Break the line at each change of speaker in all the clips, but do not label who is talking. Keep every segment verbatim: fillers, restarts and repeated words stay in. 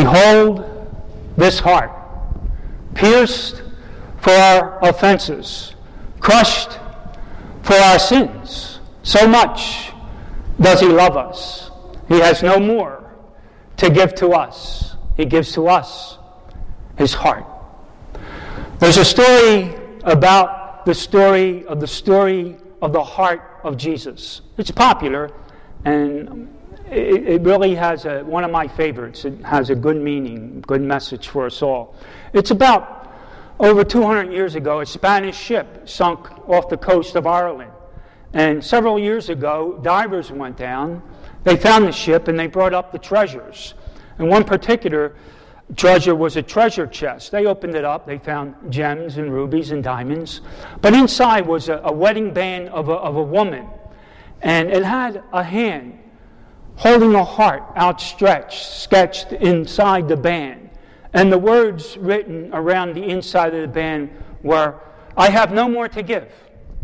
Behold this heart, pierced for our offenses, crushed for our sins. So much does he love us. He has no more to give to us. He gives to us his heart. There's a story about the story of the story of the heart of Jesus. It's popular, and it, it really has a, one of my favorites. It has a good meaning, good message for us all. It's about over two hundred years ago, a Spanish ship sunk off the coast of Ireland. And several years ago, divers went down. They found the ship and they brought up the treasures. And one particular treasure was a treasure chest. They opened it up. They found gems and rubies and diamonds. But inside was a, a wedding band of a, of a woman. And it had a hand holding a heart outstretched, sketched inside the band. And the words written around the inside of the band were, "I have no more to give.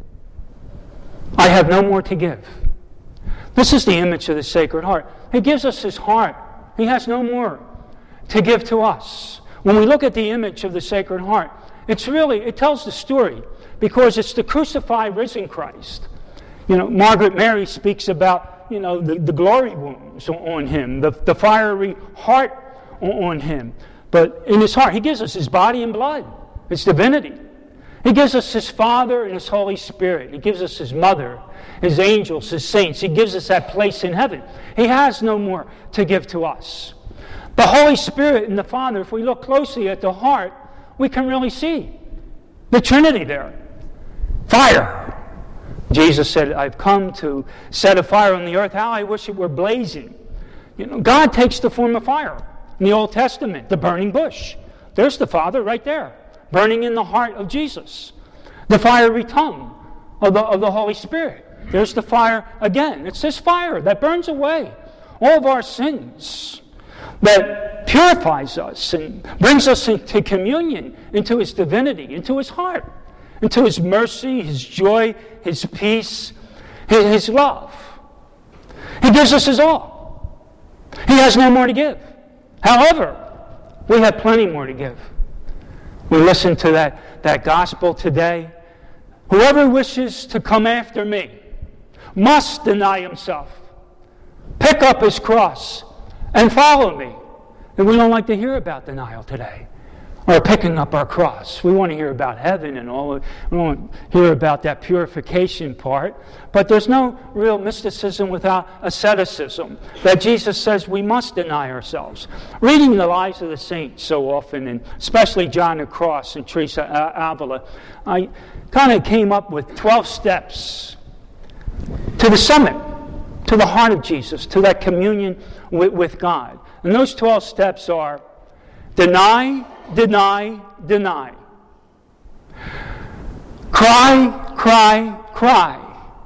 I have no more to give." This is the image of the Sacred Heart. He gives us his heart. He has no more to give to us. When we look at the image of the Sacred Heart, it's really, it tells the story because it's the crucified, risen Christ. You know, Margaret Mary speaks about, you know, the, the glory wounds on him, the, the fiery heart on him. But in his heart, he gives us his body and blood, his divinity. He gives us his Father and his Holy Spirit. He gives us his mother, his angels, his saints. He gives us that place in heaven. He has no more to give to us. The Holy Spirit and the Father, if we look closely at the heart, we can really see the Trinity there. Fire. Jesus said, "I've come to set a fire on the earth. How I wish it were blazing." You know, God takes the form of fire. In the Old Testament, the burning bush. There's the Father right there, burning in the heart of Jesus. The fiery tongue of the, of the Holy Spirit. There's the fire again. It's this fire that burns away all of our sins, that purifies us and brings us into communion, into his divinity, into his heart, into his mercy, his joy, his peace, his, his love. He gives us his all. He has no more to give. However, we have plenty more to give. We listen to that, that gospel today. Whoever wishes to come after me must deny himself, pick up his cross, and follow me. And we don't like to hear about denial today, or picking up our cross. We want to hear about heaven and all. We want to hear about that purification part. But there's no real mysticism without asceticism. That Jesus says we must deny ourselves. Reading the lives of the saints so often, and especially John of Cross and Teresa Avila, I kind of came up with twelve steps to the summit, to the heart of Jesus, to that communion with, with God. And those twelve steps are: deny, deny, deny. Cry, cry, cry.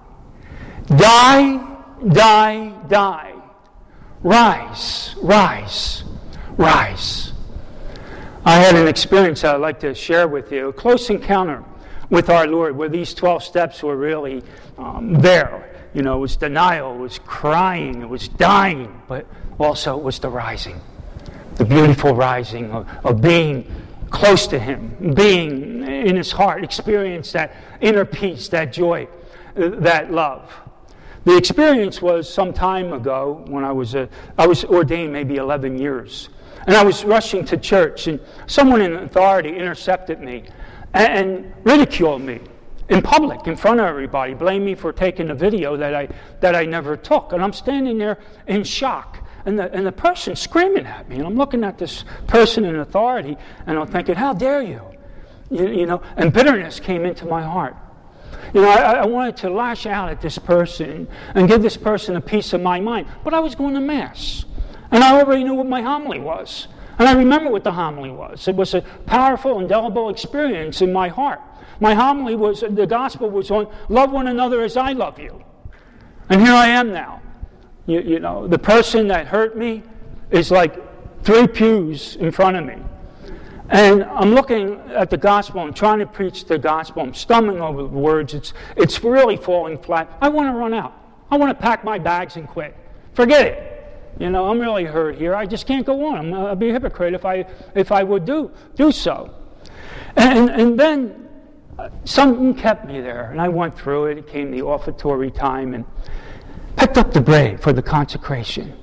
Die, die, die. Rise, rise, rise. I had an experience I'd like to share with you, a close encounter with our Lord, where these twelve steps were really um, there. You know, it was denial, it was crying, it was dying, but also it was the rising. The beautiful rising of, of being close to him, being in his heart, experience that inner peace, that joy, that love. The experience was some time ago when I was a, I was ordained maybe eleven years. And I was rushing to church, and someone in authority intercepted me and, and ridiculed me in public, in front of everybody, blamed me for taking a video that I that I never took. And I'm standing there in shock. And the, and the person screaming at me, and I'm looking at this person in authority, and I'm thinking, how dare you? You, you know, and bitterness came into my heart. You know, I, I wanted to lash out at this person and give this person a piece of my mind, but I was going to Mass, and I already knew what my homily was. And I remember what the homily was. It was a powerful, indelible experience in my heart. My homily was, the gospel was on, love one another as I love you. And here I am now. You, you know, the person that hurt me is like three pews in front of me. And I'm looking at the gospel, I'm trying to preach the gospel, I'm stumbling over the words, it's, it's really falling flat. I want to run out. I want to pack my bags and quit. Forget it. You know, I'm really hurt here. I just can't go on. I'm, I'd be a hypocrite if I if I would do do so. And and then something kept me there, and I went through it. It came the offertory time, and picked up the bread for the consecration.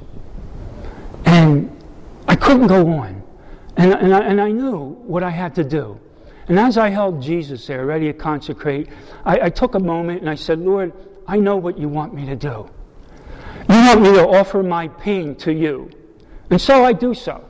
And I couldn't go on, and and I, and I knew what I had to do. And as I held Jesus there, ready to consecrate, I, I took a moment and I said, Lord, I know what you want me to do. You want me to offer my pain to you. And so I do so.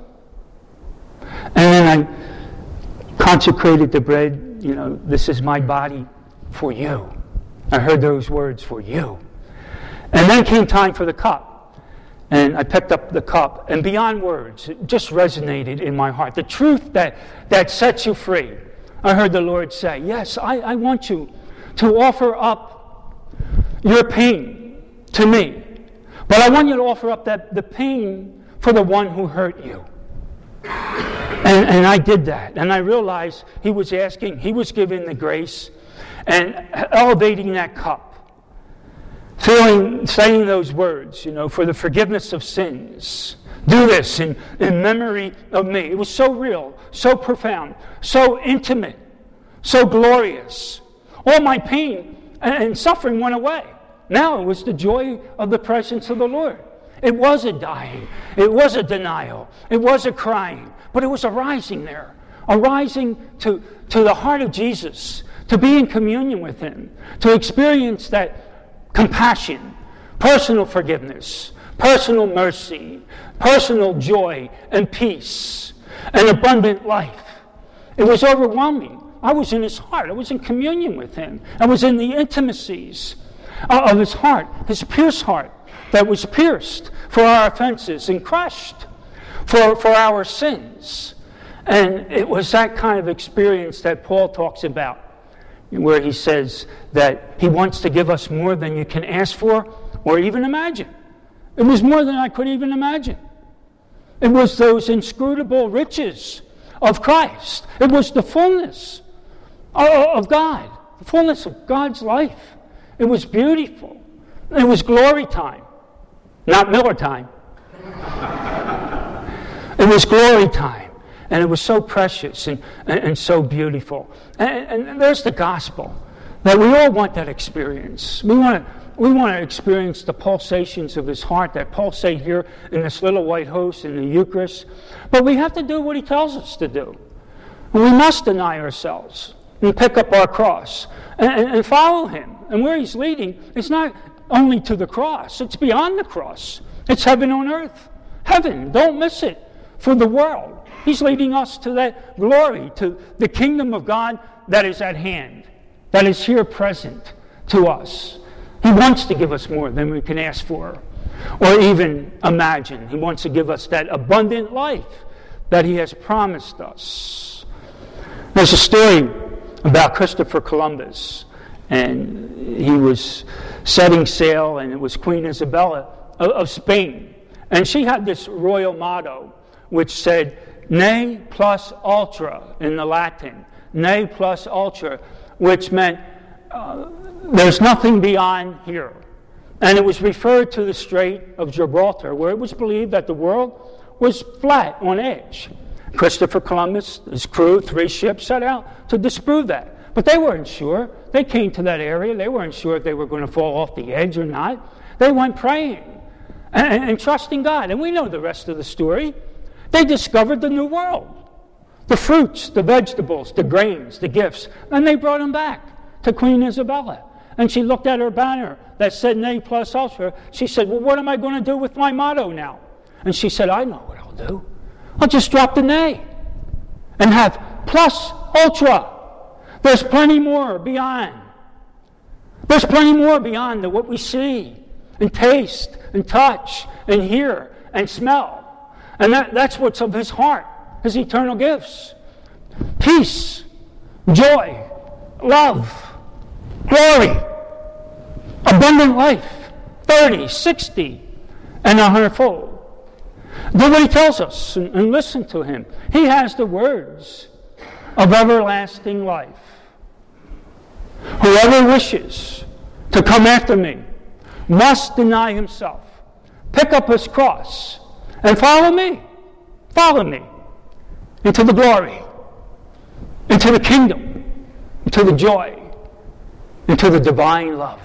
And then I consecrated the bread. You know, this is my body for you. I heard those words, for you. And then came time for the cup. And I picked up the cup. And beyond words, it just resonated in my heart. The truth that, that sets you free. I heard the Lord say, yes, I, I want you to offer up your pain to me. But I want you to offer up that the pain for the one who hurt you. And, and I did that. And I realized he was asking, he was giving the grace and elevating that cup. Feeling, saying those words, you know, for the forgiveness of sins. Do this in, in memory of me. It was so real, so profound, so intimate, so glorious. All my pain and suffering went away. Now it was the joy of the presence of the Lord. It was a dying. It was a denial. It was a crying. But it was a rising there. A rising to, to the heart of Jesus. To be in communion with Him. To experience that compassion, personal forgiveness, personal mercy, personal joy and peace, and abundant life. It was overwhelming. I was in His heart. I was in communion with Him. I was in the intimacies of His heart, His pierced heart that was pierced for our offenses and crushed for, for our sins. And it was that kind of experience that Paul talks about, where he says that he wants to give us more than you can ask for or even imagine. It was more than I could even imagine. It was those inscrutable riches of Christ. It was the fullness of God, the fullness of God's life. It was beautiful. It was glory time, not Miller time. It was glory time, and it was so precious and, and, and so beautiful. And, and there's the gospel, that we all want that experience. We want to We want to experience the pulsations of His heart that pulsate here in this little white host in the Eucharist. But we have to do what He tells us to do. We must deny ourselves and pick up our cross and, and follow Him. And where He's leading, it's not only to the cross. It's beyond the cross. It's heaven on earth. Heaven, don't miss it, for the world. He's leading us to that glory, to the kingdom of God that is at hand, that is here present to us. He wants to give us more than we can ask for or even imagine. He wants to give us that abundant life that He has promised us. There's a story about Christopher Columbus, and he was setting sail, and it was Queen Isabella of Spain. And she had this royal motto which said, Ne plus ultra in the Latin. Ne plus ultra, which meant uh, there's nothing beyond here. And it was referred to the Strait of Gibraltar, where it was believed that the world was flat on edge. Christopher Columbus, his crew, three ships, set out to disprove that. But they weren't sure. They came to that area. They weren't sure if they were going to fall off the edge or not. They went praying and, and, and trusting God. And we know the rest of the story. They discovered the new world. The fruits, the vegetables, the grains, the gifts. And they brought them back to Queen Isabella. And she looked at her banner that said Ne plus ultra. She said, well, what am I going to do with my motto now? And she said, I know what I'll do. I'll just drop the Ne and have plus ultra. There's plenty more beyond. There's plenty more beyond the, what we see and taste and touch and hear and smell. And that, that's what's of His heart, His eternal gifts. Peace, joy, love, glory, abundant life, thirty, sixty, and a hundredfold. Do what He tells us and, and listen to Him. He has the words of everlasting life. Whoever wishes to come after me must deny himself, pick up his cross, and follow me. Follow me into the glory, into the kingdom, into the joy, into the divine love.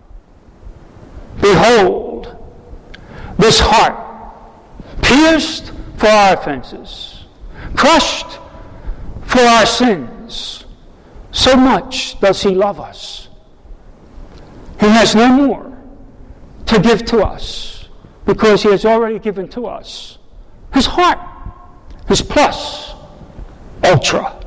Behold, this heart, pierced for our offenses, crushed for our sins, so much does he love us. He has no more to give to us because he has already given to us his heart, his plus ultra.